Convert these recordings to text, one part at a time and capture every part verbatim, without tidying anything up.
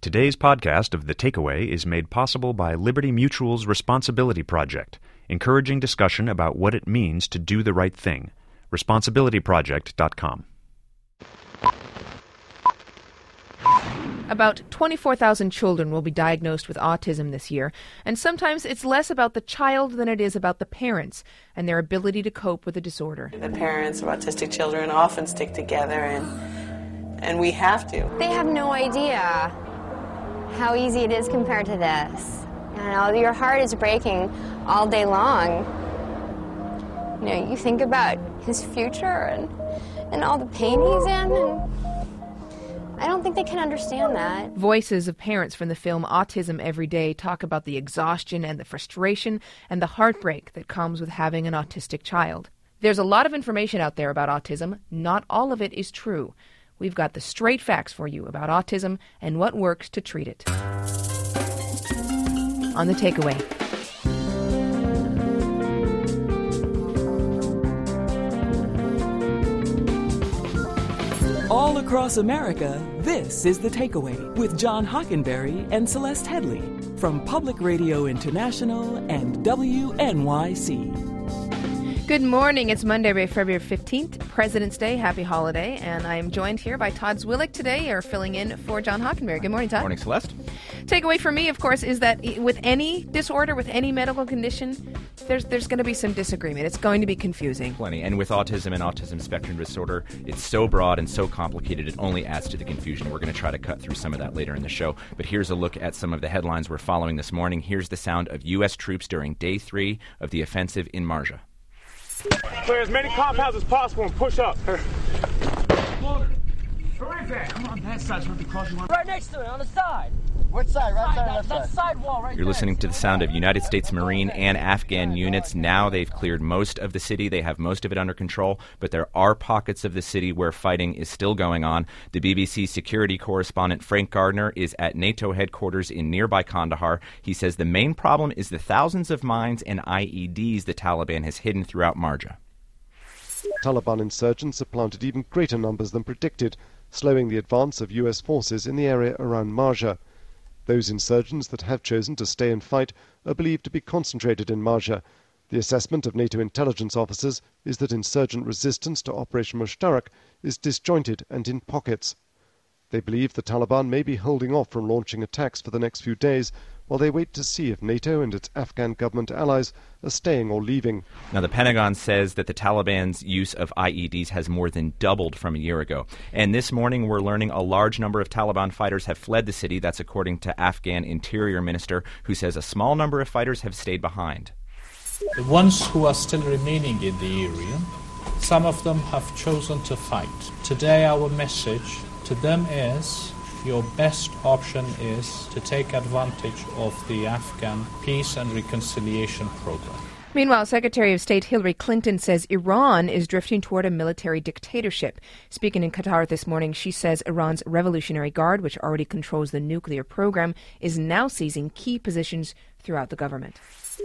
Today's podcast of The Takeaway is made possible by Liberty Mutual's Responsibility Project, encouraging discussion about what it means to do the right thing. responsibility project dot com. About twenty-four thousand children will be diagnosed with autism this year, and sometimes it's less about the child than it is about the parents and their ability to cope with the disorder. The parents of autistic children often stick together, and and we have to. They have no idea how easy it is compared to this. You know, your heart is breaking all day long. You know, you think about his future and, and all the pain he's in, and I don't think they can understand that. Voices of parents from the film Autism Every Day talk about the exhaustion and the frustration and the heartbreak that comes with having an autistic child. There's a lot of information out there about autism. Not all of it is true. We've got the straight facts for you about autism and what works to treat it. On The Takeaway. All across America, this is The Takeaway with John Hockenberry and Celeste Headley from Public Radio International and W N Y C. Good morning. It's Monday, February fifteenth, President's Day. Happy holiday. And I am joined here by Todd Zwillich today, or filling in for John Hockenberry. Good morning, Todd. Morning, Celeste. Takeaway for me, of course, is that with any disorder, with any medical condition, there's there's going to be some disagreement. It's going to be confusing. Plenty. And with autism and autism spectrum disorder, it's so broad and so complicated, it only adds to the confusion. We're going to try to cut through some of that later in the show. But here's a look at some of the headlines we're following this morning. Here's the sound of U S troops during day three of the offensive in Marja. Clear as many compounds as possible and push up. Where is that? Come on, that side's right across you. Right next to it, on the side. Which side? Right side, left side? That side wall right You're there. listening to the sound of United States Marine and Afghan units. Now they've cleared most of the city. They have most of it under control, but there are pockets of the city where fighting is still going on. The B B C security correspondent Frank Gardner is at NATO headquarters in nearby Kandahar. He says the main problem is the thousands of mines and I E Ds the Taliban has hidden throughout Marja. Taliban insurgents have planted even greater numbers than predicted, slowing the advance of U S forces in the area around Marja. Those insurgents that have chosen to stay and fight are believed to be concentrated in Marja. The assessment of NATO intelligence officers is that insurgent resistance to Operation Mushtarak is disjointed and in pockets. They believe the Taliban may be holding off from launching attacks for the next few days while they wait to see if NATO and its Afghan government allies are staying or leaving. Now, the Pentagon says that the Taliban's use of I E Ds has more than doubled from a year ago. And this morning, we're learning a large number of Taliban fighters have fled the city. That's according to Afghan Interior Minister, who says a small number of fighters have stayed behind. The ones who are still remaining in the area, some of them have chosen to fight. Today, our message to them is, your best option is to take advantage of the Afghan peace and reconciliation program. Meanwhile, Secretary of State Hillary Clinton says Iran is drifting toward a military dictatorship. Speaking in Qatar this morning, she says Iran's Revolutionary Guard, which already controls the nuclear program, is now seizing key positions throughout the government.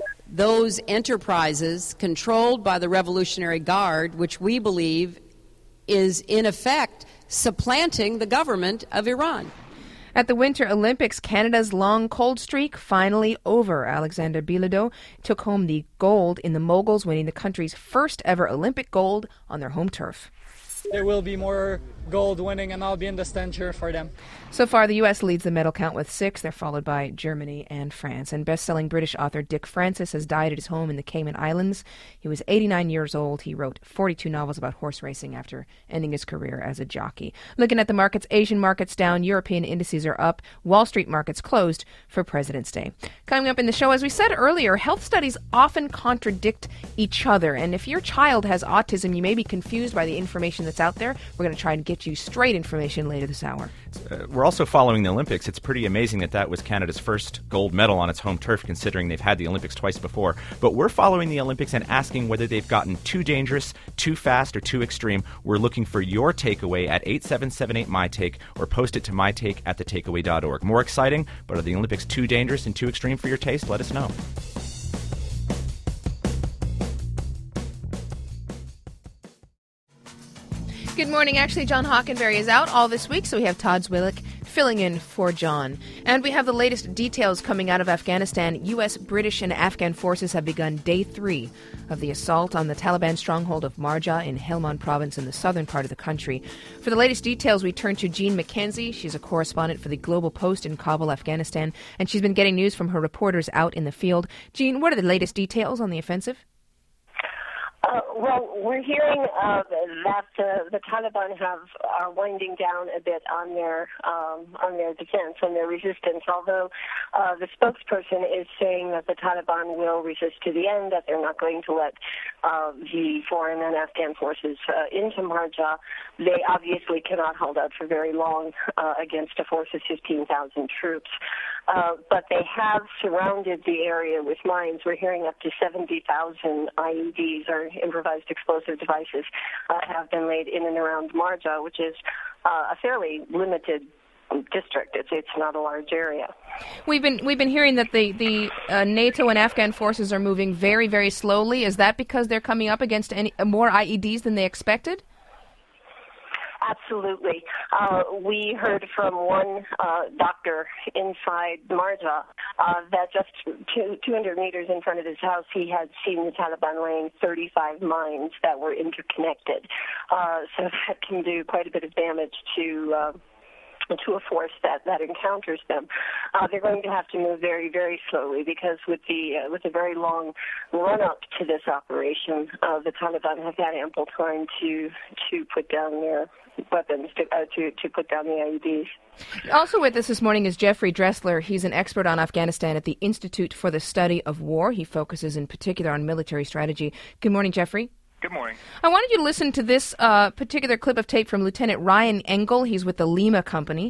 Those enterprises controlled by the Revolutionary Guard, which we believe is in effect supplanting the government of Iran. At the Winter Olympics, Canada's long cold streak finally over. Alexander Bilodeau took home the gold in the moguls, winning the country's first ever Olympic gold on their home turf. There will be more gold winning, and I'll be in the stand cheer for them. So far, the U S leads the medal count with six. They're followed by Germany and France. And best-selling British author Dick Francis has died at his home in the Cayman Islands. He was eighty-nine years old. He wrote forty-two novels about horse racing after ending his career as a jockey. Looking at the markets, Asian markets down, European indices are up. Wall Street markets closed for President's Day. Coming up in the show, as we said earlier, health studies often contradict each other. And if your child has autism, you may be confused by the information that's out there. We're going to try and get you straight information later this hour. Uh, we're also following the Olympics. It's pretty amazing that that was Canada's first gold medal on its home turf, considering they've had the Olympics twice before. But we're following the Olympics and asking whether they've gotten too dangerous, too fast, or too extreme. We're looking for your takeaway at eight seven seven eight my take, or post it to mytake at the takeaway dot org. More exciting, but are the Olympics too dangerous and too extreme for your taste? Let us know. Good morning. Actually, John Hockenberry is out all this week, so we have Todd Zwillich filling in for John. And we have the latest details coming out of Afghanistan. U S, British, and Afghan forces have begun day three of the assault on the Taliban stronghold of Marja in Helmand province in the southern part of the country. For the latest details, we turn to Jean McKenzie. She's a correspondent for the Global Post in Kabul, Afghanistan, and she's been getting news from her reporters out in the field. Jean, what are the latest details on the offensive? Uh, well, we're hearing uh, that uh, the Taliban have are winding down a bit on their um, on their defense, on their resistance. Although uh, the spokesperson is saying that the Taliban will resist to the end, that they're not going to let uh, the foreign and Afghan forces uh, into Marja. They obviously cannot hold out for very long uh, against a force of fifteen thousand troops. Uh, but they have surrounded the area with mines. We're hearing up to seventy thousand I E Ds, or improvised explosive devices, uh, have been laid in and around Marja, which is uh, a fairly limited district. It's it's not a large area. We've been we've been hearing that the the uh, NATO and Afghan forces are moving very very slowly. Is that because they're coming up against any more I E Ds than they expected? Absolutely. Uh, we heard from one uh, doctor inside Marja uh, that just two, two hundred meters in front of his house, he had seen the Taliban laying thirty-five mines that were interconnected. Uh, so that can do quite a bit of damage to uh, to a force that, that encounters them. Uh, they're going to have to move very, very slowly because with the uh, with a very long run-up to this operation, uh, the Taliban have had ample time to to put down their weapons, to, uh, to, to put down the I E Ds. Also with us this morning is Jeffrey Dressler. He's an expert on Afghanistan at the Institute for the Study of War. He focuses in particular on military strategy. Good morning, Jeffrey. Good morning. I wanted you to listen to this uh, particular clip of tape from Lieutenant Ryan Engel. He's with the Lima Company.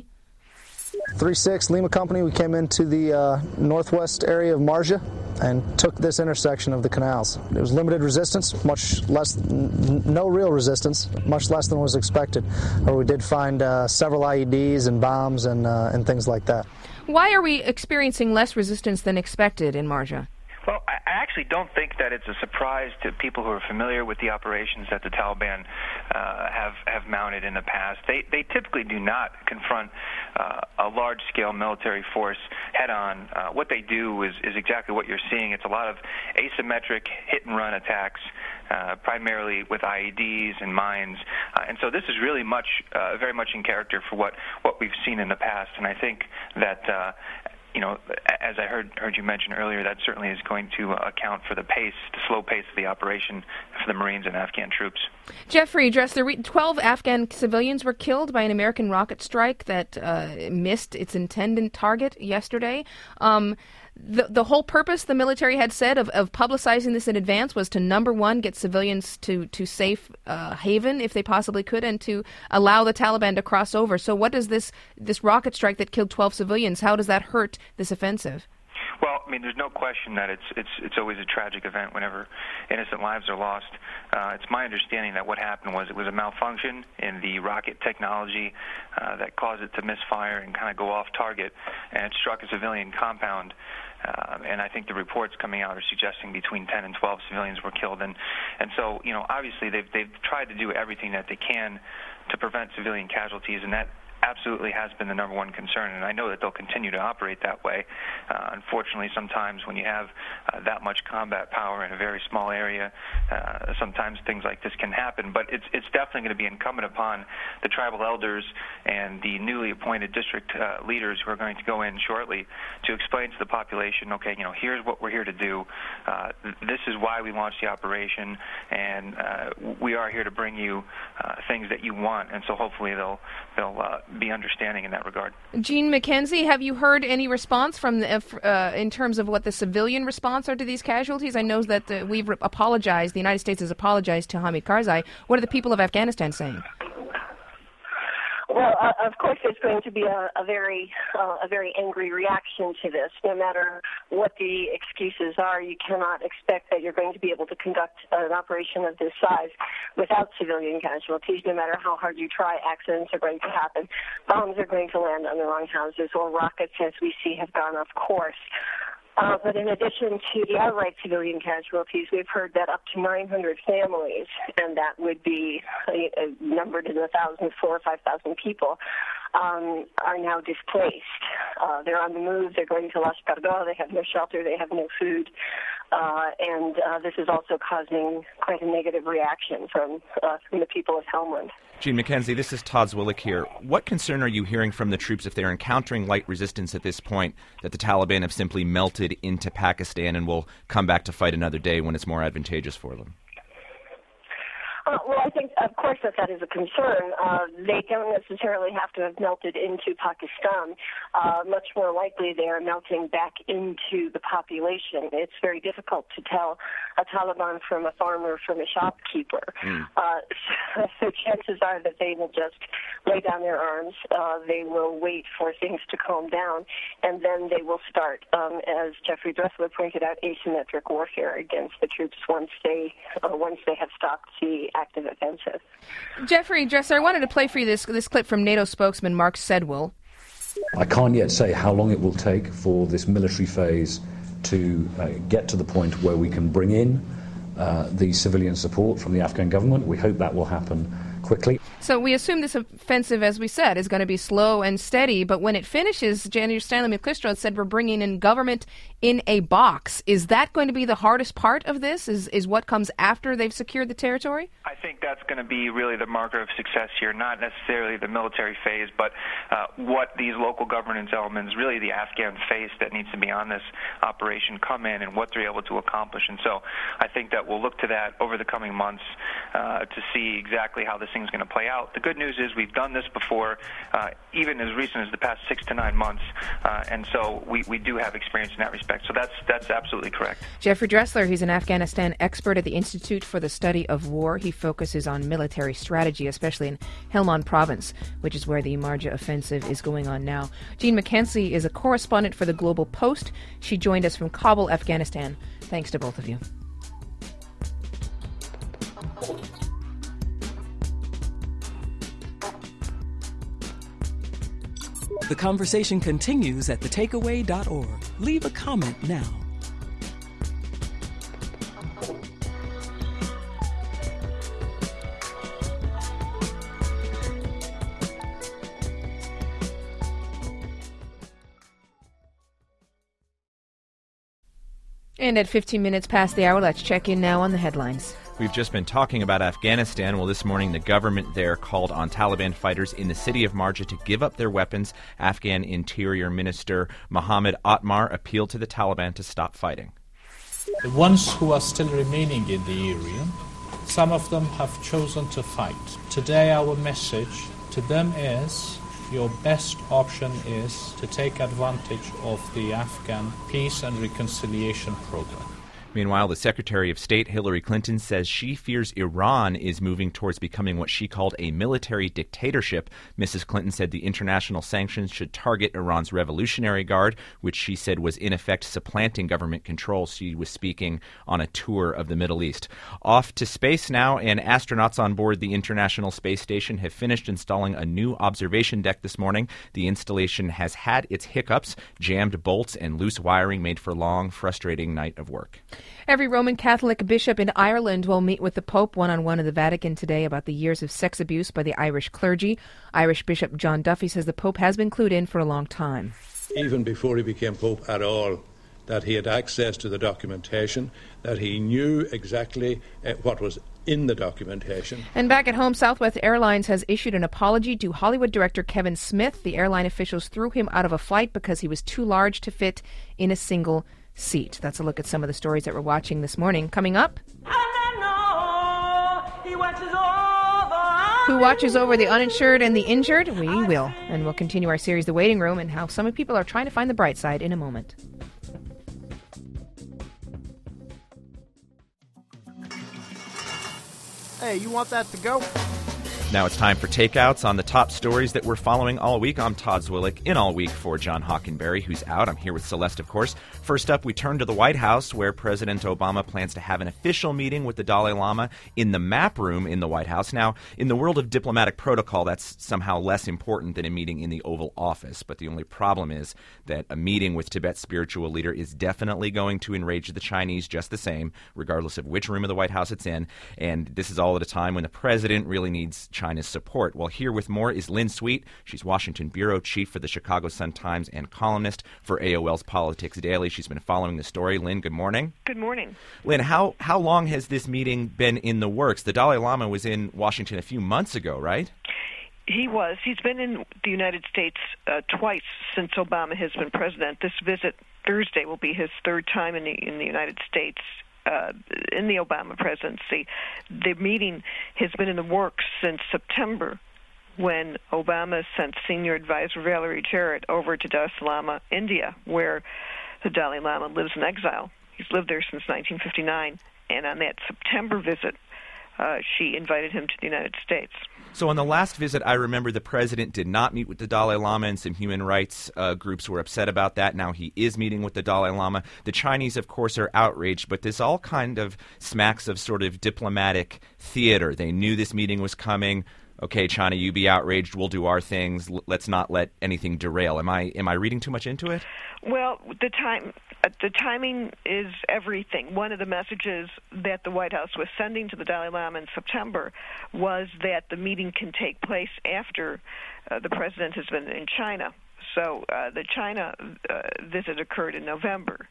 three six Lima Company, we came into the uh, northwest area of Marja and took this intersection of the canals. There was limited resistance, much less, n- no real resistance, much less than was expected. Or we did find uh, several I E Ds and bombs and, uh, and things like that. Why are we experiencing less resistance than expected in Marja? Well, I actually don't think that it's a surprise to people who are familiar with the operations that the Taliban uh, have have mounted in the past. They they typically do not confront uh, a large-scale military force head-on. Uh, what they do is, is exactly what you're seeing. It's a lot of asymmetric hit-and-run attacks, uh, primarily with I E Ds and mines. Uh, and so this is really much, uh, very much in character for what, what we've seen in the past. And I think that Uh, You know, as I heard heard you mention earlier, that certainly is going to uh, account for the pace, the slow pace of the operation for the Marines and Afghan troops. Jeffrey Dressler, twelve Afghan civilians were killed by an American rocket strike that uh, missed its intended target yesterday. Um, the the whole purpose, the military had said, of, of publicizing this in advance was to, number one, get civilians to, to safe uh, haven if they possibly could, and to allow the Taliban to cross over. So what does this, this rocket strike that killed twelve civilians, how does that hurt this offensive? Well, I mean, there's no question that it's it's it's always a tragic event whenever innocent lives are lost. Uh, it's my understanding that what happened was it was a malfunction in the rocket technology uh, that caused it to misfire and kind of go off target, and it struck a civilian compound. Uh, and I think the reports coming out are suggesting between ten and twelve civilians were killed. And and so, you know, obviously they've they've tried to do everything that they can to prevent civilian casualties, and that absolutely has been the number one concern, and I know that they'll continue to operate that way. Uh, unfortunately, sometimes when you have uh, that much combat power in a very small area, uh, sometimes things like this can happen. But it's it's definitely going to be incumbent upon the tribal elders and the newly appointed district uh, leaders who are going to go in shortly to explain to the population, okay, you know, here's what we're here to do. Uh, this is why we launched the operation, and uh, we are here to bring you uh, things that you want. And so hopefully they'll they'll uh, be understanding in that regard. Jean McKenzie, have you heard any response from the, uh, in terms of what the civilian response are to these casualties? I know that uh, we've re- apologized, the United States has apologized to Hamid Karzai. What are the people of Afghanistan saying? Well, uh, of course, there's going to be a, a very, uh, a very angry reaction to this. No matter what the excuses are, you cannot expect that you're going to be able to conduct an operation of this size without civilian casualties. No matter how hard you try, accidents are going to happen. Bombs are going to land on the wrong houses, or rockets, as we see, have gone off course. Uh, but in addition to the outright civilian casualties, we've heard that up to nine hundred families, and that would be uh, numbered in the thousands, four or five thousand people, um, are now displaced. Uh, they're on the move. They're going to Las Perdoa. They have no shelter. They have no food. Uh, and uh, this is also causing quite a negative reaction from, uh, from the people of Helmand. Jean McKenzie, this is Todd Zwillich here. What concern are you hearing from the troops if they're encountering light resistance at this point, that the Taliban have simply melted into Pakistan and will come back to fight another day when it's more advantageous for them? Uh, well, I think, of course, that that is a concern. Uh, they don't necessarily have to have melted into Pakistan. Uh, much more likely, they are melting back into the population. It's very difficult to tell a Taliban from a farmer from a shopkeeper. Mm. Uh, so, so chances are that they will just lay down their arms. Uh, they will wait for things to calm down, and then they will start, um, as Jeffrey Dressler pointed out, asymmetric warfare against the troops once they uh, once they have stopped the active offensive. Jeffrey Dressler, I wanted to play for you this this clip from NATO spokesman Mark Sedwill. I can't yet say how long it will take for this military phase to uh, get to the point where we can bring in uh, the civilian support from the Afghan government. We hope that will happen quickly. So we assume this offensive, as we said, is going to be slow and steady, but when it finishes, General Stanley McClistrod said we're bringing in government in a box. Is that going to be the hardest part of this, is, is what comes after they've secured the territory? I think that's going to be really the marker of success here, not necessarily the military phase, but uh, what these local governance elements, really the Afghan face that needs to be on this operation, come in and what they're able to accomplish. And so I think that we'll look to that over the coming months uh, to see exactly how this thing's going to play out. The good news is we've done this before, uh, even as recent as the past six to nine months, uh, and so we, we do have experience in that respect. So that's that's absolutely correct. Jeffrey Dressler, he's an Afghanistan expert at the Institute for the Study of War. He focuses on military strategy, especially in Helmand province, which is where the Marja offensive is going on now. Jean McKenzie is a correspondent for the Global Post. She joined us from Kabul, Afghanistan. Thanks to both of you. The conversation continues at the takeaway dot org. Leave a comment now. And at fifteen minutes past the hour, let's check in now on the headlines. We've just been talking about Afghanistan. Well, this morning the government there called on Taliban fighters in the city of Marja to give up their weapons. Afghan Interior Minister Mohammed Atmar appealed to the Taliban to stop fighting. The ones who are still remaining in the area, some of them have chosen to fight. Today our message to them is, your best option is to take advantage of the Afghan peace and reconciliation program. Meanwhile, the Secretary of State, Hillary Clinton, says she fears Iran is moving towards becoming what she called a military dictatorship. Missus Clinton said the international sanctions should target Iran's Revolutionary Guard, which she said was in effect supplanting government control. She was speaking on a tour of the Middle East. Off to space now, and astronauts on board the International Space Station have finished installing a new observation deck this morning. The installation has had its hiccups. Jammed bolts and loose wiring made for a long, frustrating night of work. Every Roman Catholic bishop in Ireland will meet with the Pope one-on-one in the Vatican today about the years of sex abuse by the Irish clergy. Irish Bishop John Duffy says the Pope has been clued in for a long time. Even before he became Pope at all, that he had access to the documentation, that he knew exactly uh, what was in the documentation. And back at home, Southwest Airlines has issued an apology to Hollywood director Kevin Smith. The airline officials threw him out of a flight because he was too large to fit in a single seat. That's a look at some of the stories that we're watching this morning. Coming up, who watches over the uninsured and the injured? We will. And we'll continue our series, The Waiting Room, and how some people are trying to find the bright side in a moment. Hey, you want that to go? Now it's time for Takeouts on the top stories that we're following all week. I'm Todd Zwillich, in all week for John Hockenberry, who's out. I'm here with Celeste, of course. First up, we turn to the White House, where President Obama plans to have an official meeting with the Dalai Lama in the map room in the White House. Now, in the world of diplomatic protocol, that's somehow less important than a meeting in the Oval Office. But the only problem is that a meeting with Tibet's spiritual leader is definitely going to enrage the Chinese just the same, regardless of which room of the White House it's in. And this is all at a time when the president really needs China's support. Well, here with more is Lynn Sweet. She's Washington bureau chief for the Chicago Sun-Times and columnist for A O L's Politics Daily. She's been following the story. Lynn, good morning. Good morning. Lynn, how, how long has this meeting been in the works? The Dalai Lama was in Washington a few months ago, right? He was. He's been in the United States uh, twice since Obama has been president. This visit Thursday will be his third time in the in the United States uh, in the Obama presidency. The meeting has been in the works since September, when Obama sent senior advisor Valerie Jarrett over to Dar es Salaam, India, where the Dalai Lama lives in exile. He's lived there since nineteen fifty-nine, and on that September visit, uh, she invited him to the United States. So on the last visit, I remember the president did not meet with the Dalai Lama, and some human rights uh, groups were upset about that. Now he is meeting with the Dalai Lama. The Chinese, of course, are outraged, but this all kind of smacks of sort of diplomatic theater. They knew this meeting was coming. Okay, China, you be outraged. We'll do our things. L- let's not let anything derail. Am I am I reading too much into it? Well, the time uh, the timing is everything. One of the messages that the White House was sending to the Dalai Lama in September was that the meeting can take place after uh, the president has been in China. So uh, the China uh, visit occurred in November.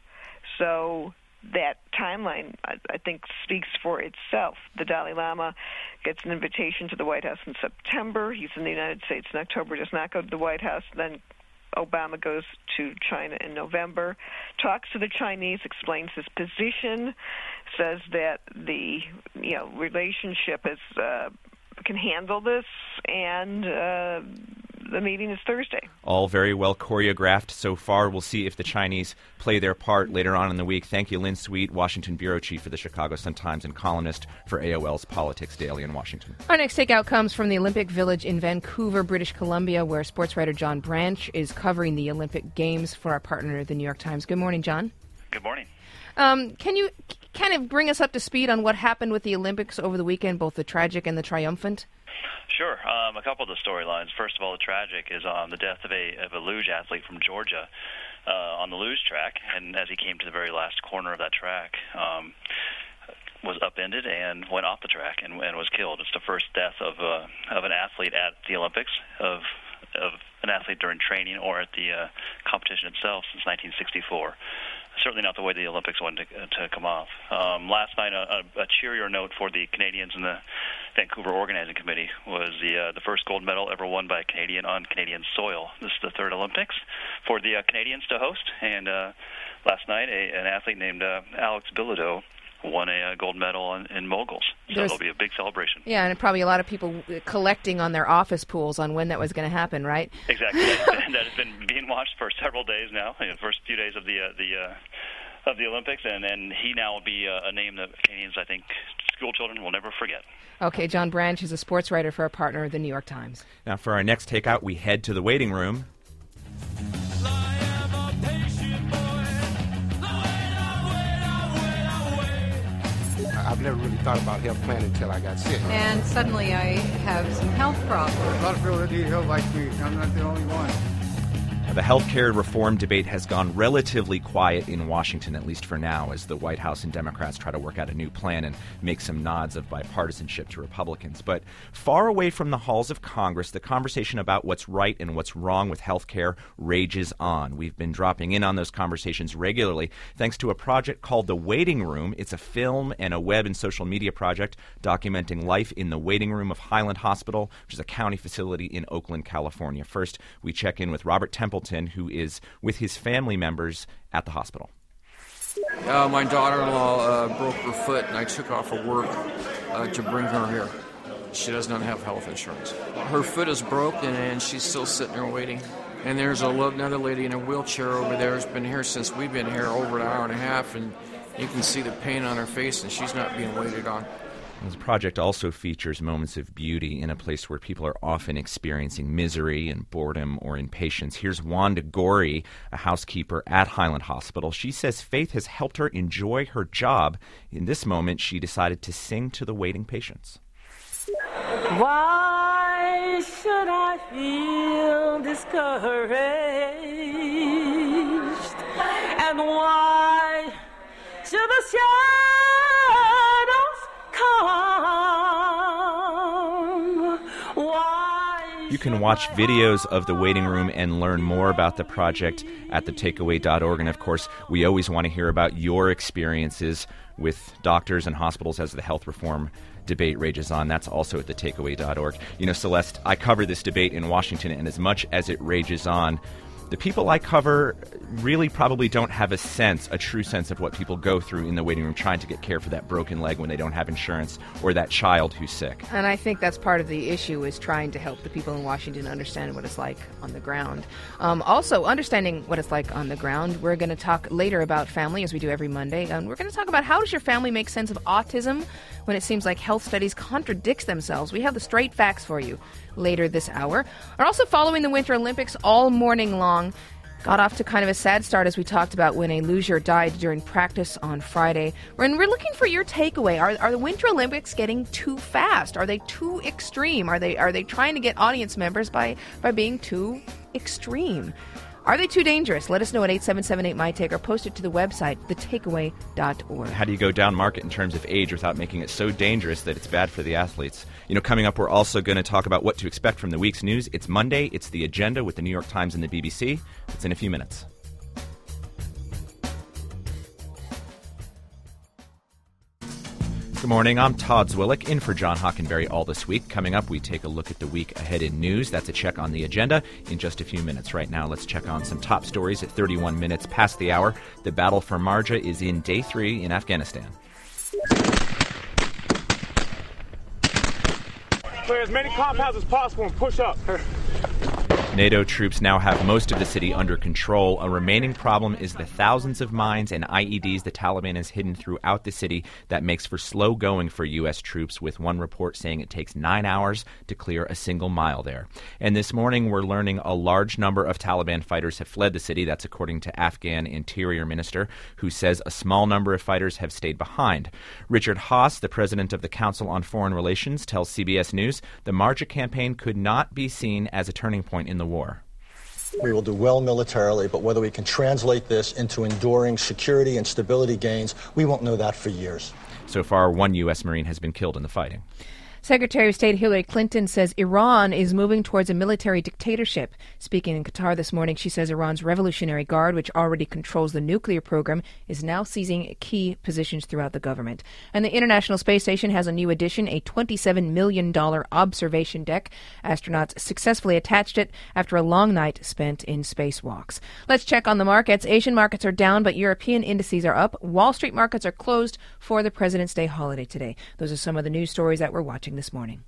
So that timeline, I, I think, speaks for itself. The Dalai Lama gets an invitation to the White House in September. He's in the United States in October, does not go to the White House. Then Obama goes to China in November, talks to the Chinese, explains his position, says that the you know relationship is uh, can handle this, and uh, the meeting is Thursday. All very well choreographed so far. We'll see if the Chinese play their part later on in the week. Thank you, Lynn Sweet, Washington bureau chief for the Chicago Sun-Times and columnist for A O L's Politics Daily in Washington. Our next takeout comes from the Olympic Village in Vancouver, British Columbia, where sports writer John Branch is covering the Olympic Games for our partner, the New York Times. Good morning, John. Good morning. Um, can you kind of bring us up to speed on what happened with the Olympics over the weekend, both the tragic and the triumphant? Sure. Um, a couple of the storylines. First of all, the tragic is on the death of a of a luge athlete from Georgia uh, on the luge track, and as he came to the very last corner of that track, um, was upended and went off the track and, and was killed. It's the first death of uh, of an athlete at the Olympics, of of an athlete during training or at the uh, competition itself since nineteen sixty-four. Certainly not the way the Olympics wanted to, to come off. Um, last night, a, a cheerier note for the Canadians and the Vancouver Organizing Committee was the uh, the first gold medal ever won by a Canadian on Canadian soil. This is the third Olympics for the uh, Canadians to host, and uh, last night, a, an athlete named uh, Alex Bilodeau won a uh, gold medal in, in moguls. So There's, it'll be a big celebration. Yeah, and probably a lot of people collecting on their office pools on when that was going to happen, right? Exactly. that, that has been being watched for several days now, the first few days of the uh, the uh, of the Olympics, and, and he now will be uh, a name that Canadians, I think, school children will never forget. Okay, John Branch is a sports writer for our partner, the New York Times. Now, for our next takeout, we head to the waiting room. I've never really thought about health plan until I got sick. And suddenly I have some health problems. A lot of people that need help like me. I'm not the only one. The healthcare reform debate has gone relatively quiet in Washington, at least for now, as the White House and Democrats try to work out a new plan and make some nods of bipartisanship to Republicans. But far away from the halls of Congress, the conversation about what's right and what's wrong with healthcare rages on. We've been dropping in on those conversations regularly thanks to a project called The Waiting Room. It's a film and a web and social media project documenting life in the waiting room of Highland Hospital, which is a county facility in Oakland, California. First, we check in with Robert Templeton, who is with his family members at the hospital. Uh, my daughter-in-law uh, broke her foot, and I took off of work uh, to bring her here. She does not have health insurance. Her foot is broken, and she's still sitting there waiting. And there's a, another lady in a wheelchair over there who's been here since we've been here over an hour and a half, and you can see the pain on her face, and she's not being waited on. This project also features moments of beauty in a place where people are often experiencing misery and boredom or impatience. Here's Wanda Gorey, a housekeeper at Highland Hospital. She says faith has helped her enjoy her job. In this moment, she decided to sing to the waiting patients. Why should I feel discouraged? And why should the shadows come You can watch videos of the waiting room and learn more about the project at the takeaway dot org. And, of course, we always want to hear about your experiences with doctors and hospitals as the health reform debate rages on. That's also at the takeaway dot org. You know, Celeste, I cover this debate in Washington, and as much as it rages on, the people I cover really probably don't have a sense, a true sense of what people go through in the waiting room trying to get care for that broken leg when they don't have insurance, or that child who's sick. And I think that's part of the issue, is trying to help the people in Washington understand what it's like on the ground. Um, also, understanding what it's like on the ground, we're going to talk later about family, as we do every Monday. And we're going to talk about how does your family make sense of autism when it seems like health studies contradict themselves. We have the straight facts for you later this hour. We're also following the Winter Olympics all morning long. Got off to kind of a sad start, as we talked about, when a luger died during practice on Friday. And we're looking for your takeaway. Are, are the Winter Olympics getting too fast? Are they too extreme? Are they are they trying to get audience members by, by being too extreme? Are they too dangerous? Let us know at eight seven seven eight M Y T A K E or post it to the website, the takeaway dot org. How do you go down market in terms of age without making it so dangerous that it's bad for the athletes? You know, coming up, we're also going to talk about what to expect from the week's news. It's Monday. It's The Agenda with the New York Times and the B B C. It's in a few minutes. Good morning, I'm Todd Zwillick, in for John Hockenberry all this week. Coming up, we take a look at the week ahead in news. That's a check on the agenda in just a few minutes. Right now, let's check on some top stories at thirty-one minutes past the hour. The battle for Marja is in day three in Afghanistan. Clear as many compounds as possible and push up. NATO troops now have most of the city under control. A remaining problem is the thousands of mines and I E Ds the Taliban has hidden throughout the city. That makes for slow going for U S troops, with one report saying it takes nine hours to clear a single mile there. And this morning, we're learning a large number of Taliban fighters have fled the city. That's according to Afghan Interior Minister, who says a small number of fighters have stayed behind. Richard Haass, the president of the Council on Foreign Relations, tells C B S News the Marja campaign could not be seen as a turning point in the war. We will do well militarily, but whether we can translate this into enduring security and stability gains, we won't know that for years. So far, one U S Marine has been killed in the fighting. Secretary of State Hillary Clinton says Iran is moving towards a military dictatorship. Speaking in Qatar this morning, she says Iran's Revolutionary Guard, which already controls the nuclear program, is now seizing key positions throughout the government. And the International Space Station has a new addition, a twenty-seven million dollars observation deck. Astronauts successfully attached it after a long night spent in spacewalks. Let's check on the markets. Asian markets are down, but European indices are up. Wall Street markets are closed for the President's Day holiday today. Those are some of the news stories that we're watching this morning.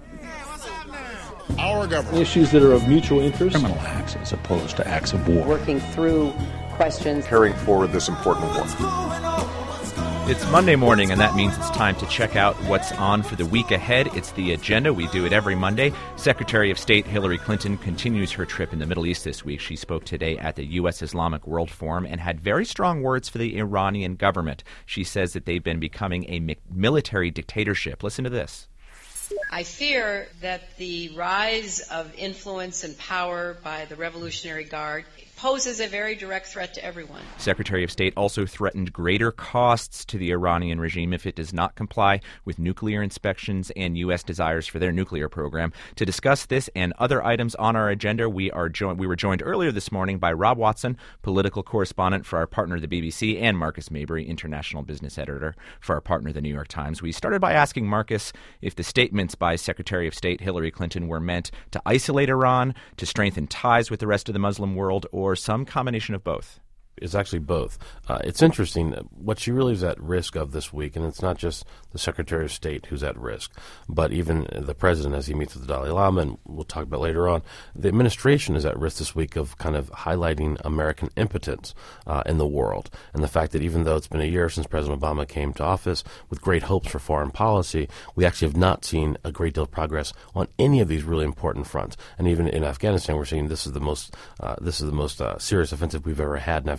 Our government. Issues that are of mutual interest. Criminal acts as opposed to acts of war. Working through questions. Carrying forward this important war. It's Monday morning, and that means it's time to check out what's on for the week ahead. It's The Agenda. We do it every Monday. Secretary of State Hillary Clinton continues her trip in the Middle East this week. She spoke today at the U S Islamic World Forum and had very strong words for the Iranian government. She says that they've been becoming a military dictatorship. Listen to this. I fear that the rise of influence and power by the Revolutionary Guard poses a very direct threat to everyone. Secretary of State also threatened greater costs to the Iranian regime if it does not comply with nuclear inspections and U S desires for their nuclear program. To discuss this and other items on our agenda, we are jo- we were joined earlier this morning by Rob Watson, political correspondent for our partner, the B B C, and Marcus Mabry, international business editor for our partner, the New York Times. We started by asking Marcus if the statements by Secretary of State Hillary Clinton were meant to isolate Iran, to strengthen ties with the rest of the Muslim world, or or some combination of both. It's actually both. Uh, it's interesting. What she really is at risk of this week, and it's not just the Secretary of State who's at risk, but even the President as he meets with the Dalai Lama, and we'll talk about later on, the administration is at risk this week of kind of highlighting American impotence uh, in the world. And the fact that even though it's been a year since President Obama came to office with great hopes for foreign policy, we actually have not seen a great deal of progress on any of these really important fronts. And even in Afghanistan, we're seeing this is the most, uh, this is the most uh, serious offensive we've ever had in Afghanistan.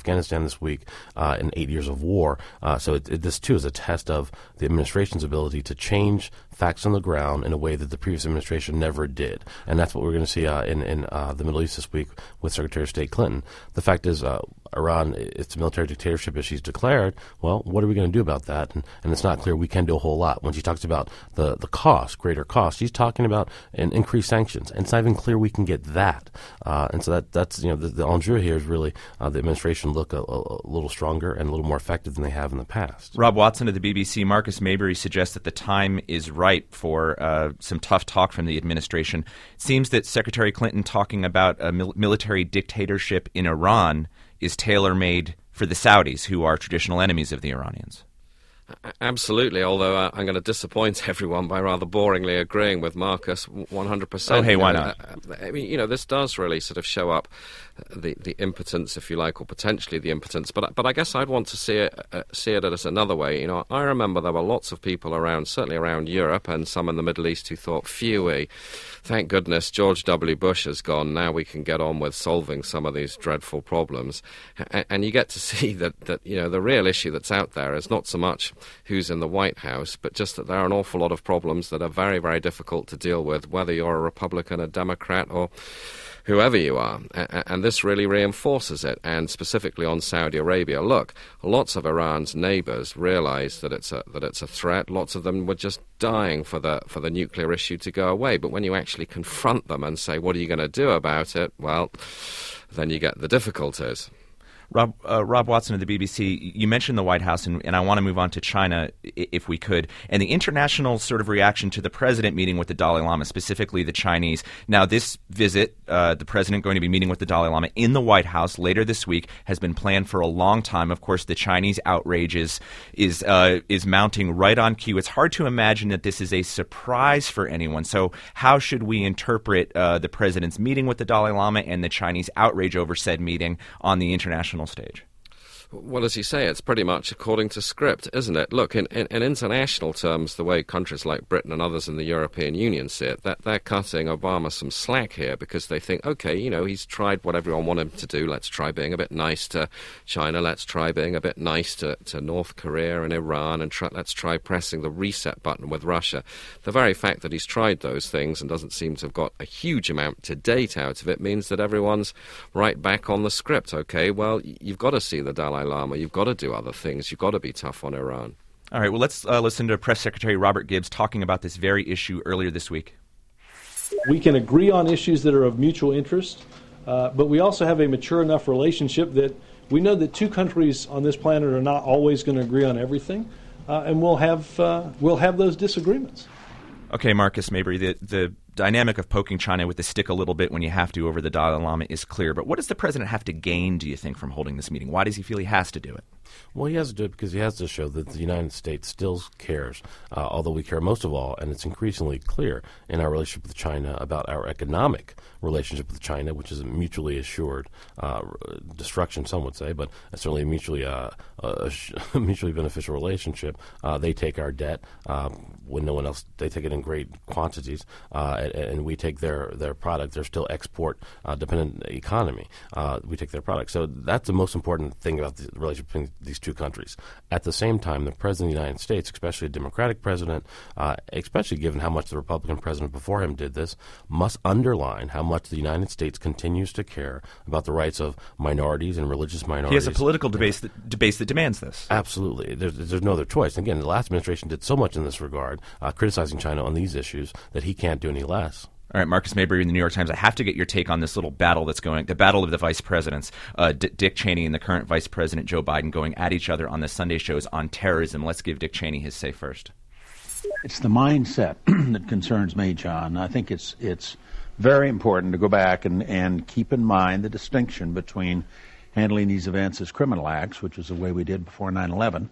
Afghanistan this week uh, in eight years of war. Uh, so it, it, this, too, is a test of the administration's ability to change facts on the ground in a way that the previous administration never did. And that's what we're going to see uh, in, in uh, the Middle East this week with Secretary of State Clinton. The fact is, uh, Iran, it's a military dictatorship as she's declared. Well, what are we going to do about that? And, and it's not clear we can do a whole lot. When she talks about the, the cost, greater cost, she's talking about an increased sanctions. And it's not even clear we can get that. Uh, and so that that's, you know, the, the enjeu here is really uh, the administration look a, a, a little stronger and a little more effective than they have in the past. Rob Watson of the B B C, Marcus Maybury suggests that the time is ripe for uh, some tough talk from the administration. It seems that Secretary Clinton talking about a mil- military dictatorship in Iran is tailor-made for the Saudis, who are traditional enemies of the Iranians. Absolutely, although uh, I'm going to disappoint everyone by rather boringly agreeing with Marcus one hundred percent. Oh, hey, why you know, not? Uh, I mean, you know, this does really sort of show up the, the impotence, if you like, or potentially the impotence. But but I guess I'd want to see it uh, see it as another way. You know, I remember there were lots of people around, certainly around Europe and some in the Middle East, who thought, phew, thank goodness George W. Bush has gone. Now we can get on with solving some of these dreadful problems. And, and you get to see that, that, you know, the real issue that's out there is not so much who's in the White House, but just that there are an awful lot of problems that are very, very difficult to deal with, whether you're a Republican, a Democrat, or whoever you are. And this really reinforces it, and specifically on Saudi Arabia. Look, lots of Iran's neighbors realize that it's a that it's a threat. Lots of them were just dying for the for the nuclear issue to go away. But when you actually confront them and say, what are you going to do about it? Well, then you get the difficulties. Rob, uh, Rob Watson of the B B C, you mentioned the White House, and, and I want to move on to China, if we could, and the international sort of reaction to the president meeting with the Dalai Lama, specifically the Chinese. Now, this visit, uh, the president going to be meeting with the Dalai Lama in the White House later this week, has been planned for a long time. Of course, the Chinese outrage is is, uh, is mounting right on cue. It's hard to imagine that this is a surprise for anyone. So how should we interpret uh, the president's meeting with the Dalai Lama and the Chinese outrage over said meeting on the international stage? Well, as you say, it's pretty much according to script, isn't it? Look, in, in, in international terms, the way countries like Britain and others in the European Union see it, that they're cutting Obama some slack here because they think, okay, you know, he's tried what everyone wanted him to do. Let's try being a bit nice to China. Let's try being a bit nice to, to North Korea and Iran, and try, let's try pressing the reset button with Russia. The very fact that he's tried those things and doesn't seem to have got a huge amount to date out of it means that everyone's right back on the script. Okay, well, you've got to see the Dalai Lama. You've got to do other things. You've got to be tough on Iran. All right, well, let's uh, listen to Press Secretary Robert Gibbs talking about this very issue earlier this week. We can agree on issues that are of mutual interest, uh, but we also have a mature enough relationship that we know that two countries on this planet are not always going to agree on everything, uh, and we'll have uh, we'll have those disagreements. Okay, Marcus Maybury, the, the dynamic of poking China with the stick a little bit when you have to over the Dalai Lama is clear. But what does the president have to gain, do you think, from holding this meeting? Why does he feel he has to do it? Well, he has to do it because he has to show that the United States still cares, uh, although we care most of all, and it's increasingly clear in our relationship with China about our economic relationship with China, which is a mutually assured uh, destruction, some would say, but certainly a mutually, uh, a mutually beneficial relationship. Uh, they take our debt uh, when no one else, they take it in great quantities, uh, and, and we take their, their product. They're still export-dependent uh, economy. Uh, we take their product. So that's the most important thing about the relationship between these two countries. At the same time, the President of the United States, especially a Democratic president, uh, especially given how much the Republican president before him did this, must underline how much the United States continues to care about the rights of minorities and religious minorities. He has a political debate that, debate that demands this. Absolutely. There's, there's no other choice. And again, the last administration did so much in this regard, uh, criticizing China on these issues, that he can't do any less. All right, Marcus Maybury in the New York Times, I have to get your take on this little battle that's going, the battle of the vice presidents, uh, D- Dick Cheney and the current vice president, Joe Biden, going at each other on the Sunday shows on terrorism. Let's give Dick Cheney his say first. It's the mindset that concerns me, John. I think it's it's very important to go back and, and keep in mind the distinction between handling these events as criminal acts, which is the way we did before nine eleven,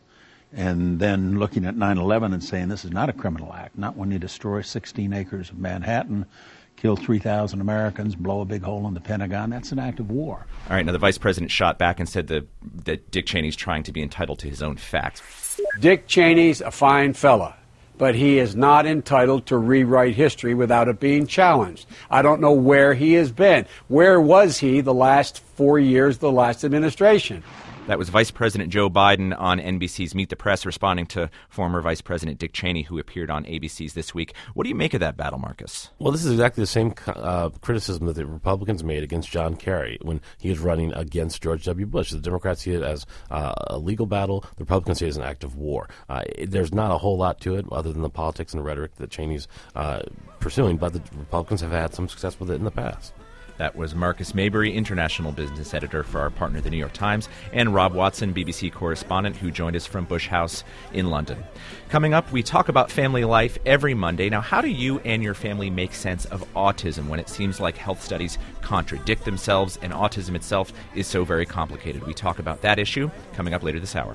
and then looking at nine eleven and saying this is not a criminal act, not when you destroy sixteen acres of Manhattan, kill three thousand Americans, blow a big hole in the Pentagon. That's an act of war. All right, now the vice president shot back and said the, that Dick Cheney's trying to be entitled to his own facts. Dick Cheney's a fine fella, but he is not entitled to rewrite history without it being challenged. I don't know where he has been. Where was he the last four years, the last administration? That was Vice President Joe Biden on N B C's Meet the Press, responding to former Vice President Dick Cheney, who appeared on A B C's This Week. What do you make of that battle, Marcus? Well, this is exactly the same uh, criticism that the Republicans made against John Kerry when he was running against George W. Bush. The Democrats see it as uh, a legal battle. The Republicans see it as an act of war. Uh, it, there's not a whole lot to it other than the politics and the rhetoric that Cheney's uh, pursuing, but the Republicans have had some success with it in the past. That was Marcus Maybury, international business editor for our partner, The New York Times, and Rob Watson, B B C correspondent, who joined us from Bush House in London. Coming up, we talk about family life every Monday. Now, how do you and your family make sense of autism when it seems like health studies contradict themselves and autism itself is so very complicated? We talk about that issue coming up later this hour.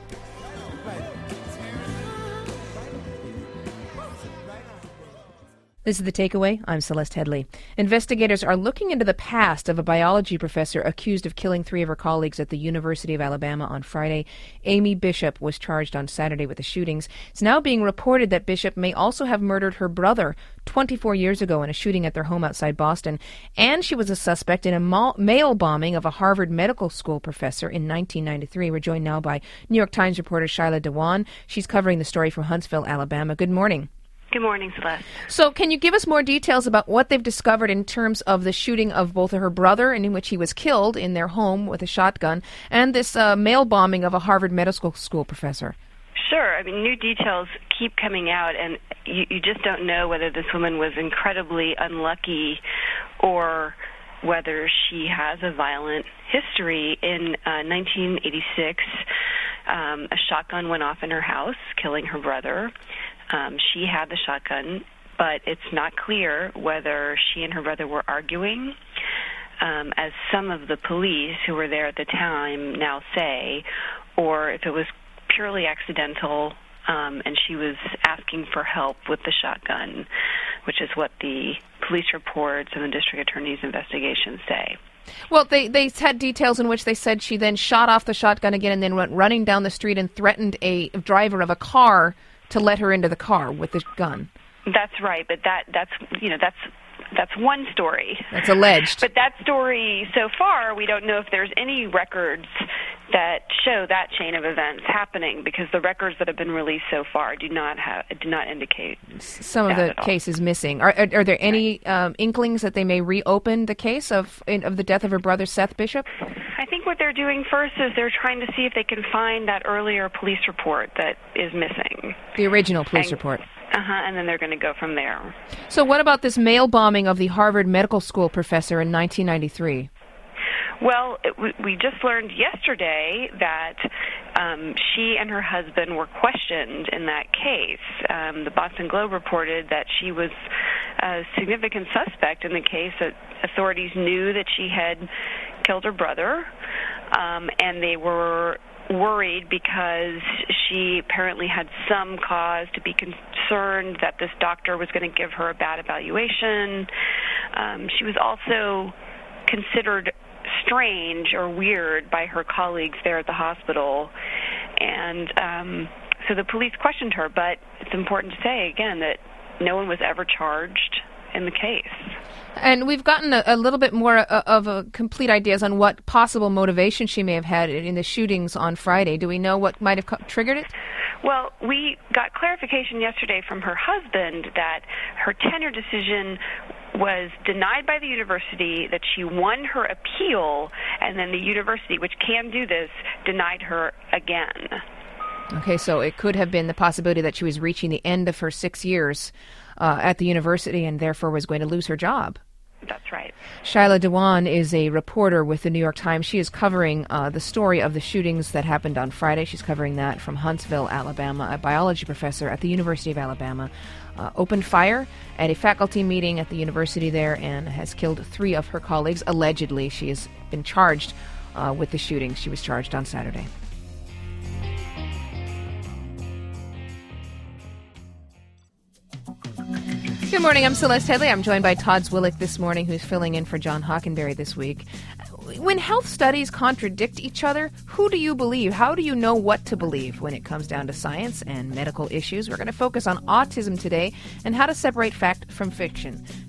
This is The Takeaway. I'm Celeste Headley. Investigators are looking into the past of a biology professor accused of killing three of her colleagues at the University of Alabama on Friday. Amy Bishop was charged on Saturday with the shootings. It's now being reported that Bishop may also have murdered her brother twenty-four years ago in a shooting at their home outside Boston. And she was a suspect in a ma- mail bombing of a Harvard Medical School professor in nineteen ninety-three. We're joined now by New York Times reporter Shyla Dewan. She's covering the story from Huntsville, Alabama. Good morning. Good morning, Celeste. So can you give us more details about what they've discovered in terms of the shooting of both her brother, in which he was killed in their home with a shotgun, and this uh, mail bombing of a Harvard Medical School professor? Sure. I mean, new details keep coming out, and you, you just don't know whether this woman was incredibly unlucky or whether she has a violent history. In uh, nineteen eighty-six, um, a shotgun went off in her house, killing her brother. Um, she had the shotgun, but it's not clear whether she and her brother were arguing, um, as some of the police who were there at the time now say, or if it was purely accidental, um, and she was asking for help with the shotgun, which is what the police reports and the district attorney's investigations say. Well, they, they had details in which they said she then shot off the shotgun again and then went running down the street and threatened a driver of a car to let her into the car with the gun. That's right, but that that's you know that's that's one story. That's alleged. But that story, so far, we don't know if there's any records that show that chain of events happening, because the records that have been released so far do not have do not indicate some of the case is missing. Are, are, are there any um, inklings that they may reopen the case of of the death of her brother, Seth Bishop? I think what they're doing first is they're trying to see if they can find that earlier police report that is missing. The original police and, report. Uh-huh, and then they're going to go from there. So what about this mail bombing of the Harvard Medical School professor in nineteen ninety-three? Well, it, we, we just learned yesterday that um, she and her husband were questioned in that case. Um, the Boston Globe reported that she was a significant suspect in the case, that authorities knew that she had killed her brother, um, and they were worried because she apparently had some cause to be concerned that this doctor was going to give her a bad evaluation. Um, she was also considered strange or weird by her colleagues there at the hospital, and um, so the police questioned her, but it's important to say again that no one was ever charged in the case. And we've gotten a, a little bit more uh, of a complete ideas on what possible motivation she may have had in the shootings on Friday. Do we know what might have co- triggered it? Well, we got clarification yesterday from her husband that her tenure decision was denied by the university, that she won her appeal, and then the university, which can do this, denied her again. Okay, so it could have been the possibility that she was reaching the end of her six years uh, at the university and therefore was going to lose her job. That's right. Shyla Dewan is a reporter with the New York Times. She is covering uh, the story of the shootings that happened on Friday. She's covering that from Huntsville, Alabama. A biology professor at the University of Alabama uh, opened fire at a faculty meeting at the university there and has killed three of her colleagues. Allegedly, she has been charged uh, with the shooting. She was charged on Saturday. Good morning, I'm Celeste Headley. I'm joined by Todd Zwillich this morning, who's filling in for John Hockenberry this week. When health studies contradict each other, who do you believe? How do you know what to believe when it comes down to science and medical issues? We're going to focus on autism today and how to separate fact from fiction.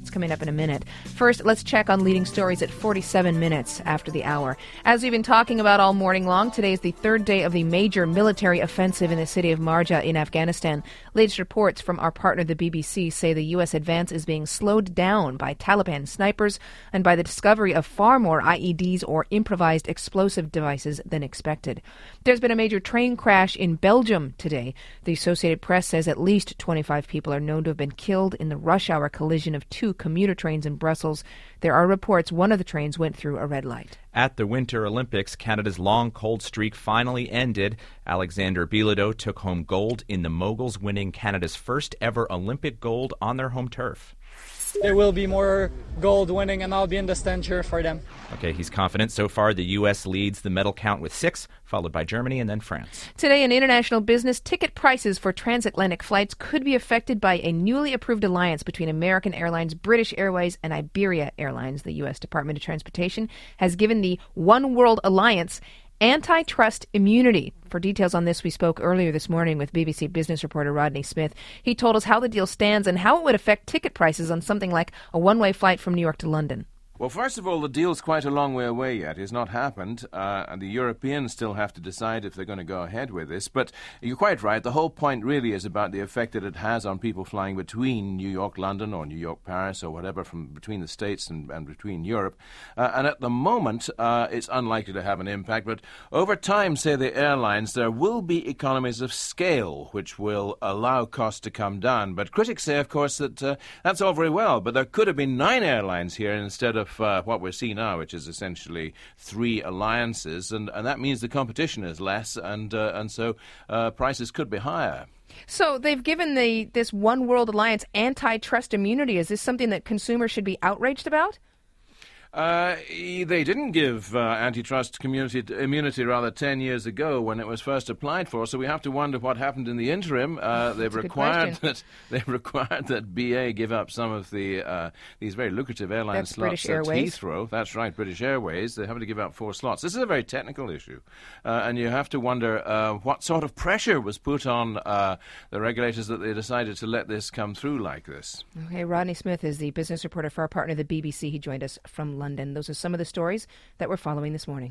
It's coming up in a minute. First, let's check on leading stories at forty-seven minutes after the hour. As we've been talking about all morning long, today is the third day of the major military offensive in the city of Marja in Afghanistan. Latest reports from our partner, the B B C, say the U S advance is being slowed down by Taliban snipers and by the discovery of far more I E Ds or improvised explosive devices than expected. There's been a major train crash in Belgium today. The Associated Press says at least twenty-five people are known to have been killed in the rush hour collision of two commuter trains in Brussels. There are reports one of the trains went through a red light. At the Winter Olympics, Canada's long cold streak finally ended. Alexander Bilodeau took home gold in the moguls, winning Canada's first ever Olympic gold on their home turf. There will be more gold winning, and I'll be in the stand cheer for them. Okay, he's confident. So far, the U S leads the medal count with six, followed by Germany and then France. Today in international business, ticket prices for transatlantic flights could be affected by a newly approved alliance between American Airlines, British Airways, and Iberia Airlines. The U S Department of Transportation has given the One World Alliance antitrust immunity. For details on this, we spoke earlier this morning with B B C business reporter Rodney Smith. He told us how the deal stands and how it would affect ticket prices on something like a one-way flight from New York to London. Well, first of all, the deal's quite a long way away yet. It's not happened, uh, and the Europeans still have to decide if they're going to go ahead with this. But you're quite right. The whole point really is about the effect that it has on people flying between New York, London, or New York, Paris, or whatever, from between the States and, and between Europe. Uh, and at the moment, uh, it's unlikely to have an impact. But over time, say the airlines, there will be economies of scale which will allow costs to come down. But critics say, of course, that uh, that's all very well. But there could have been nine airlines here instead of Uh, what we're seeing now, which is essentially three alliances, and, and that means the competition is less, and uh, and so uh, prices could be higher. So they've given the this One World Alliance antitrust immunity. Is this something that consumers should be outraged about? Uh, they didn't give uh, antitrust community immunity rather ten years ago when it was first applied for. So we have to wonder what happened in the interim. Uh, they've required that they've required that B A give up some of the uh, these very lucrative airline That's slots British at Airways. Heathrow. That's right, British Airways. They have to give up four slots. This is a very technical issue, uh, and you have to wonder uh, what sort of pressure was put on uh, the regulators that they decided to let this come through like this. Okay, Rodney Smith is the business reporter for our partner, the B B C. He joined us from London. Those are some of the stories that we're following this morning.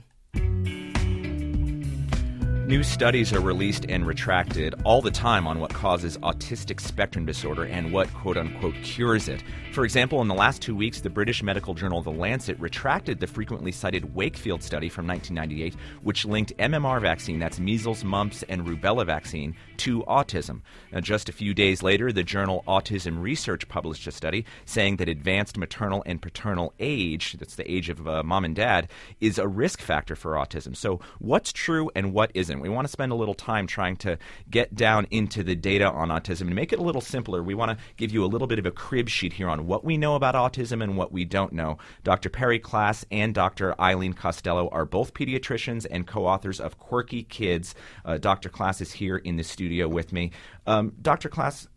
New studies are released and retracted all the time on what causes autistic spectrum disorder and what, quote-unquote, cures it. For example, in the last two weeks, the British medical journal The Lancet retracted the frequently cited Wakefield study from nineteen ninety-eight, which linked M M R vaccine, that's measles, mumps, and rubella vaccine, to autism. Now, just a few days later, the journal Autism Research published a study saying that advanced maternal and paternal age, that's the age of uh, mom and dad, is a risk factor for autism. So what's true and what isn't? We want to spend a little time trying to get down into the data on autism and make it a little simpler. We want to give you a little bit of a crib sheet here on what we know about autism and what we don't know. Doctor Perry Klass and Doctor Eileen Costello are both pediatricians and co-authors of Quirky Kids. Uh, Doctor Klass is here in the studio with me. Um, Doctor Klass,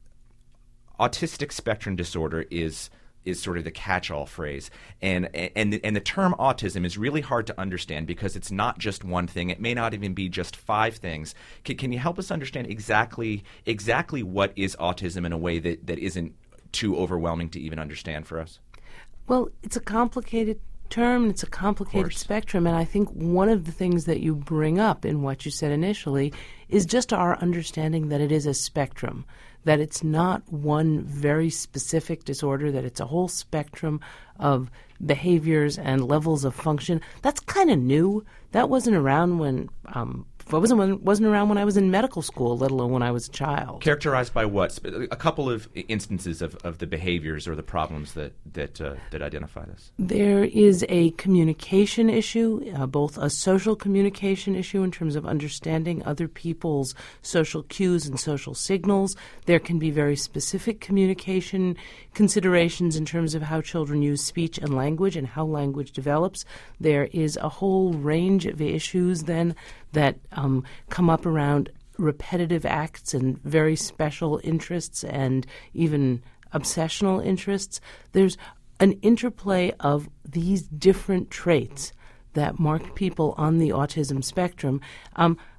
autistic spectrum disorder is is sort of the catch-all phrase. And and the, and the term autism is really hard to understand because it's not just one thing. It may not even be just five things. Can, can you help us understand exactly exactly what is autism in a way that, that isn't too overwhelming to even understand for us? Well, it's a complicated term, and it's a complicated spectrum, and I think one of the things that you bring up in what you said initially is just our understanding that it is a spectrum, that it's not one very specific disorder, that it's a whole spectrum of behaviors and levels of function. That's kind of new. That wasn't around when um, wasn't wasn't around when I was in medical school, let alone when I was a child. Characterized by what? A couple of instances of, of the behaviors or the problems that that uh, that identify this. There is a communication issue, uh, both a social communication issue in terms of understanding other people's social cues and social signals. There can be very specific communication considerations in terms of how children use speech and language and how language develops. There is a whole range of issues then that um, come up around repetitive acts and very special interests and even obsessional interests. There's an interplay of these different traits that mark people on the autism spectrum. Um, I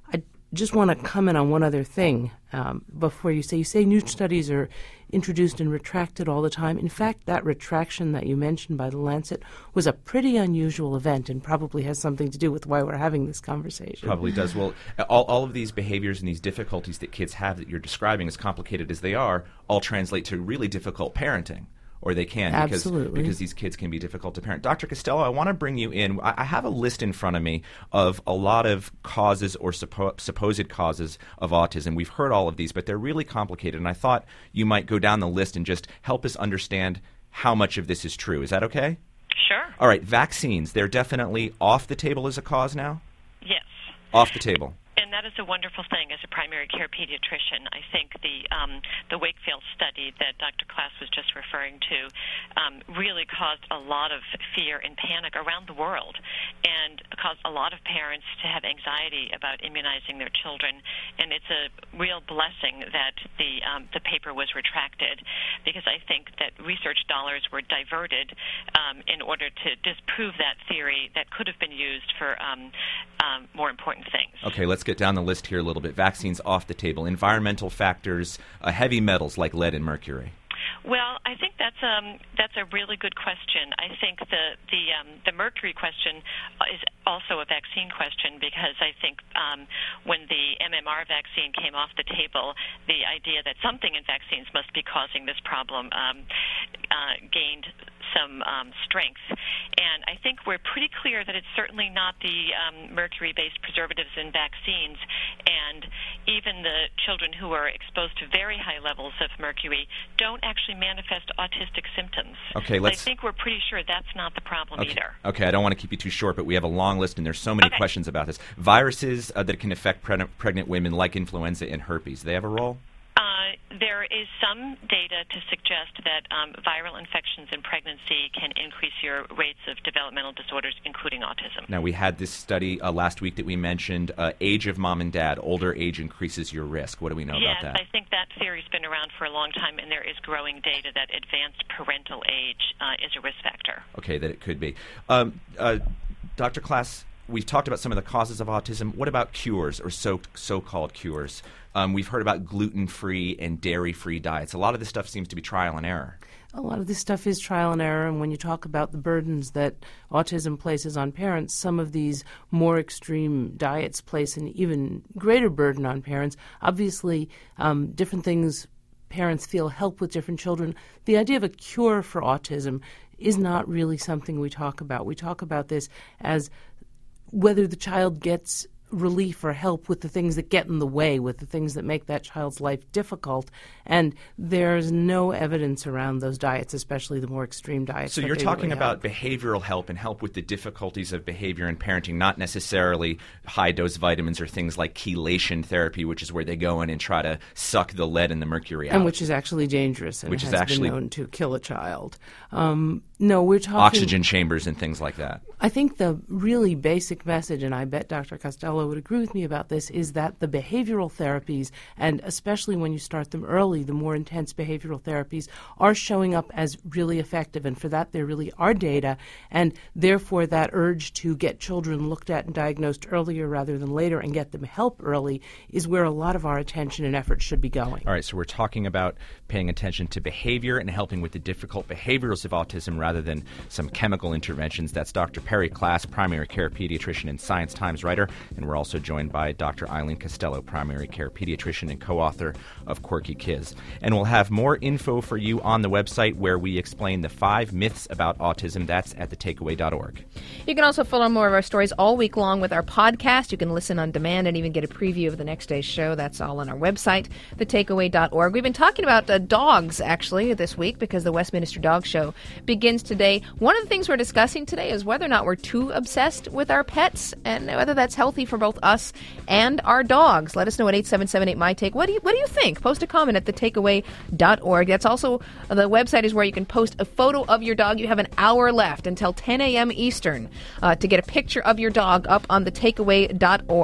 just want to comment on one other thing um, before you say, you say new studies are introduced and retracted all the time. In fact, that retraction that you mentioned by the Lancet was a pretty unusual event and probably has something to do with why we're having this conversation. Probably does. Well, all, all of these behaviors and these difficulties that kids have that you're describing, as complicated as they are, all translate to really difficult parenting. Or they can, because, Absolutely. because these kids can be difficult to parent. Doctor Costello, I want to bring you in. I, I have a list in front of me of a lot of causes or suppo- supposed causes of autism. We've heard all of these, but they're really complicated, and I thought you might go down the list and just help us understand how much of this is true. Is that okay? Sure. All right, vaccines. They're definitely off the table as a cause now? Yes. Off the table. And that is a wonderful thing as a primary care pediatrician. I think the um, the Wakefield study that Doctor Klass was just referring to um, really caused a lot of fear and panic around the world and caused a lot of parents to have anxiety about immunizing their children. And it's a real blessing that the um, the paper was retracted, because I think that research dollars were diverted um, in order to disprove that theory that could have been used for um, um, more important things. Okay, let's get down the list here a little bit. Vaccines off the table. Environmental factors, uh, heavy metals like lead and mercury. Well, I think that's um that's a really good question. I think the the um, the mercury question is also a vaccine question, because I think um, when the M M R vaccine came off the table, the idea that something in vaccines must be causing this problem um, uh, gained some um, strength. And I think we're pretty clear that it's certainly not the um, mercury-based preservatives in vaccines, and even the children who are exposed to very high levels of mercury don't actually manifest autistic symptoms. Okay, let's... I think we're pretty sure that's not the problem okay. either. Okay, I don't want to keep you too short, but we have a long list, and there's so many okay. questions about this. Viruses uh, that can affect pre- pregnant women, like influenza and herpes, do they have a role? Uh, there is some data to suggest that um, viral infections in pregnancy can increase your rates of developmental disorders, including autism. Now, we had this study uh, last week that we mentioned, uh, age of mom and dad, older age increases your risk. What do we know yes, about that? I think that theory's been around for a long time, and there is growing data that advanced parental age uh, is a risk factor. Okay, that it could be. Um, uh, Doctor Klass, we've talked about some of the causes of autism. What about cures, or so, so-called cures? Um, we've heard about gluten-free and dairy-free diets. A lot of this stuff seems to be trial and error. A lot of this stuff is trial and error, and when you talk about the burdens that autism places on parents, some of these more extreme diets place an even greater burden on parents. Obviously, um, different things parents feel help with different children. The idea of a cure for autism is not really something we talk about. We talk about this as whether the child gets relief or help with the things that get in the way, with the things that make that child's life difficult. And there's no evidence around those diets, especially the more extreme diets. So you're really talking about help. behavioral help and help with the difficulties of behavior and parenting, not necessarily high-dose vitamins or things like chelation therapy, which is where they go in and try to suck the lead and the mercury out. And which is actually dangerous and which has is actually been known to kill a child. Um, no, we're talking... Oxygen chambers and things like that. I think the really basic message, and I bet Doctor Costello would agree with me about this, is that the behavioral therapies, and especially when you start them early, the more intense behavioral therapies, are showing up as really effective. And for that, there really are data. And therefore, that urge to get children looked at and diagnosed earlier rather than later and get them help early is where a lot of our attention and effort should be going. All right, so we're talking about paying attention to behavior and helping with the difficult behaviors of autism rather than some chemical interventions. That's Doctor Perry Klass, primary care pediatrician and Science Times writer, and we're also joined by Doctor Eileen Costello, primary care pediatrician and co-author of Quirky Kids. And we'll have more info for you on the website where we explain the five myths about autism. That's at the takeaway dot org. You can also follow more of our stories all week long with our podcast. You can listen on demand and even get a preview of the next day's show. That's all on our website, the takeaway dot org. We've been talking about uh, dogs, actually, this week because the Westminster Dog Show begins today. One of the things we're discussing today is whether or not we're too obsessed with our pets and whether that's healthy for both us and our dogs. Let us know at eight seven seven eight my take. What do you What do you think? Post a comment at the takeaway dot org. That's also, uh, the website is where you can post a photo of your dog. You have an hour left until ten a.m. Eastern uh, to get a picture of your dog up on the takeaway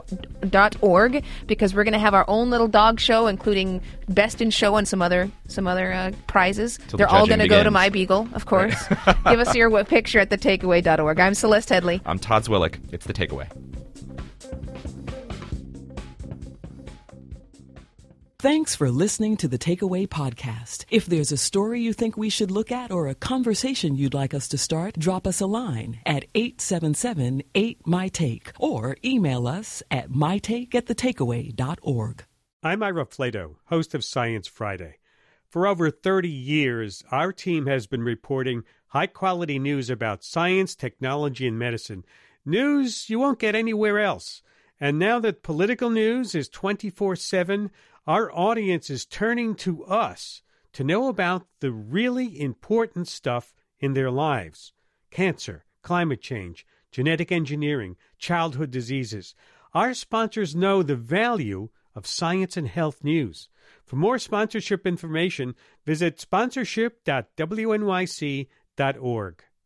dot org because we're going to have our own little dog show, including Best in Show and some other some other uh, prizes. Till They're the all going to begins. go to My Beagle, of course. Give us your picture at the takeaway dot org. I'm Celeste Headley. I'm Todd Zwillick. It's The Takeaway. Thanks for listening to the Takeaway Podcast. If there's a story you think we should look at or a conversation you'd like us to start, drop us a line at eight seven seven, eight, M Y, TAKE or email us at mytake at the takeaway dot org. I'm Ira Flato, host of Science Friday. For over thirty years, our team has been reporting high-quality news about science, technology, and medicine. News you won't get anywhere else. And now that political news is twenty-four seven, our audience is turning to us to know about the really important stuff in their lives. Cancer, climate change, genetic engineering, childhood diseases. Our sponsors know the value of science and health news. For more sponsorship information, visit sponsorship dot w n y c dot org.